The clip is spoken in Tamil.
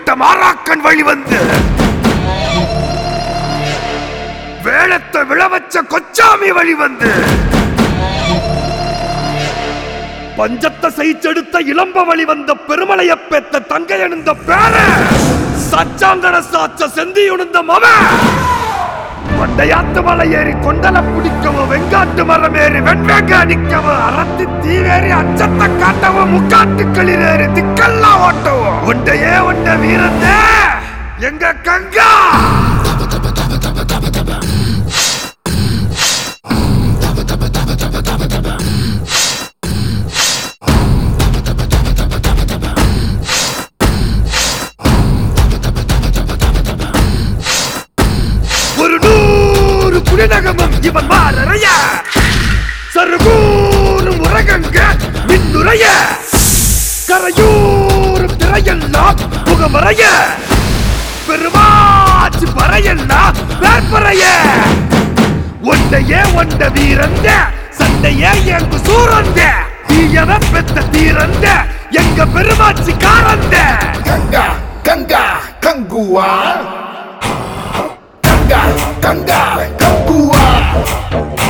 விட்ட மாறாக்கன் வழி வந்து வேளத்தை விழவச்ச கொச்சாமி வழி வந்து பஞ்சத்தை செய்ச்செடுத்த இளம்ப வழி வந்த பெருமலைய பெத்த தங்கை அணிந்த பேர சச்சாங்கன சாச்ச செந்தி உணர்ந்த மவ பண்டையாத்து மலை ஏறி கொண்டல பிடிக்கவும் வெங்காட்டு மரம் ஏறி வெண்வேங்க அடிக்கவும் அறத்தி தீவேறி அச்சத்தை காட்டவும் முக்காட்டுக்களில் ஏறி திக்கெல்லாம் ஓட்டவும் ஒண்டையே ஒண்ட வீரந்தே எங்க கங்கா புலிநகமும் இவன் மாறறைய சருகூரும் உரகங்க மின்னுரைய கரையூரும் திரையெல்லாம் முகமறைய பெருமாச்சு பறையெல்லாம் வேற்பறைய ஒண்டையே ஒண்ட வீரந்த சண்டையே எங்கு சூரந்த தீயவ பெத்த தீரந்த எங்க பெருமாச்சு காரந்த கங்கா கங்கா கங்குவா கங்கா கங்கா கங்குவா